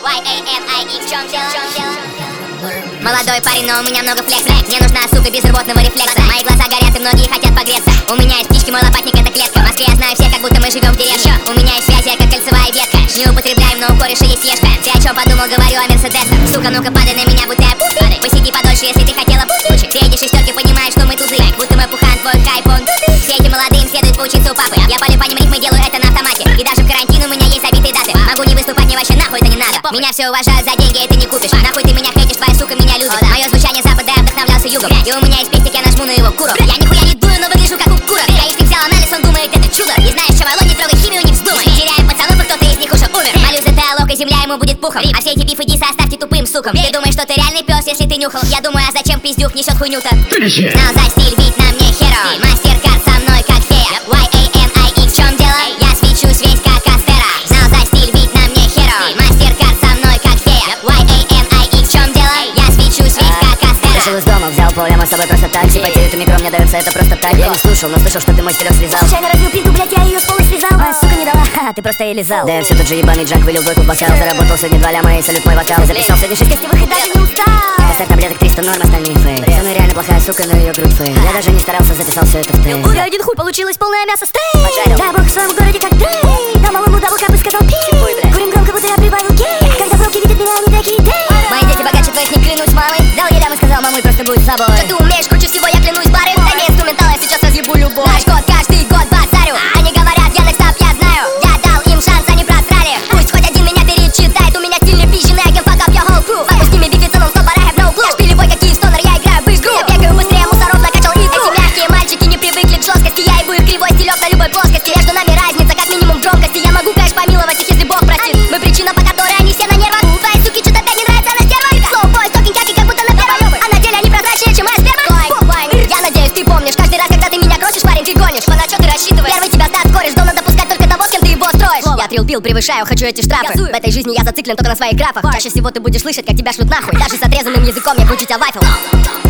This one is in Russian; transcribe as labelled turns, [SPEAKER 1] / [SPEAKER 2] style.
[SPEAKER 1] Y-A-M-I-E, в чем дело? Молодой парень, но у меня много флекса. Мне нужна сука без рвотного рефлекса. Мои глаза горят и многие хотят погреться. У меня есть птички, мой лопатник это клетка. В Москве я знаю всех, как будто мы живем в деревне. У меня есть связи, как кольцевая ветка. Не употребляем, но у кореша есть ешка. Ты о чем подумал, говорю о мерседесах. Сука, ну-ка падай на меня, будто я пуф. Посиди подольше, если ты хотела пуф. Все эти шестерки понимают, что мы тузы. Будто мой пухан, твой хайп, он. Все эти молодые им следует поучиться у папы. Я полю по ним рифмы, делаю это на автомате. И даже в карантин у меня есть забитые даты. Могу не выступать, мне вообще нахуй это не надо. Меня все уважают за деньги, и ты не купишь. Нахуй ты меня хейтишь, твоя сука меня любит. Мое звучание запада, я вдохновлялся югом. И у меня есть пестик, я нажму на его куру. Я нихуя не дую, но выгляжу как у кура. Гаишник взял анализ, он думает, это чудо. Не знаешь, чем не трогай химию, не вздумай. Теряем пацанов, и кто-то из них уже умер. Молю за диалог, и земля ему будет пухом. А все эти бифы диса оставьте тупым сукам. Ты думаешь, что ты реальный пес, если ты нюхал? Я думаю, а зачем пиздюк несет хуйню-то? Но за стиль вид на мне херо. Мастер-карт со мной как фея. Y-A-M-I-E, в чем дело? Я свечусь весь как Астера. Знал за стиль вид на мне херо. Мастер-карт со мной как фея. Y-A-M-I-E, в чем дело? Я свечусь весь как Астера.
[SPEAKER 2] Вышел из дома, взял полляма с собой просто так. Симпатию ты микро, мне дается это просто так. Я не слушал, но слышал, что ты мой стилек связал.
[SPEAKER 3] Случайно разбил плиту, блять, я ее с пола связал.
[SPEAKER 2] А, сука, не дала, ха, ты просто и лизал. Да я все тот же ебаный джанк, вылил двойку в бокал. Заработал сегодня 2 ляма и салют мой вокал. Записал сегодня 6 гостевых и даже не устал. Поставь таблеток 300, норм, остальные фейк. Со мной реально плохая сука, но ее грудь фейк. Я даже не старался, записал все это в тейк.
[SPEAKER 3] Я один хуй, получилось полное мясо стрейт. Да бог в своем городе как Дрейк. Да малому дабл кап и сказал пей. Курим громко, будто я прибавил гей. Когда броки видят меня, они такие дэй.
[SPEAKER 1] Мои дети богаче твоих, не клянусь, малый. Дал елям и сказал, мамой просто будь собой. Что ты умеешь, круче всего, я клянусь, бары. Да не инструментал, я сейчас разъебу любой. Наш код каждый год базарю. Они говорят, я некстап, я знаю. Я дал им шанс, они просрали. Пусть хоть один меня перечитает. У меня стиль не пизженый, I can fuck up your whole crew. Могу с ними бифиться нон-стоп, but I have no clue. Я шпилевой, как Киевстонер, я играю в игру. Я бегаю быстрее, мусоров накачал игру. Эти мягкие мальчики не привыкли к жесткости. Я ебу их кривой стилек на любой плоскости. Между нами разница, как минимум громкости. Я могу, конечно, помиловать их, если Бог простит. Мы причина, по которой они все на нервах. Твои суки что-то опять не нравится, она стерва. Slow boy, talking как и как будто на первом. А на деле они прозрачнее, чем моя сперма. Я надеюсь, ты помнишь, каждый раз, когда ты меня крочишь, парень, ты гонишь. На что ты рассчитываешь? Первый тебя сдаст кореш, должен допускать только того, с кем ты его строишь. Я трилл-пил, превышаю, хочу эти штрафы. В этой жизни я зациклен только на своих графах. Чаще всего ты будешь слышать, как тебя шлют нахуй. Даже с отрезанным языком я кручу тебя вафел.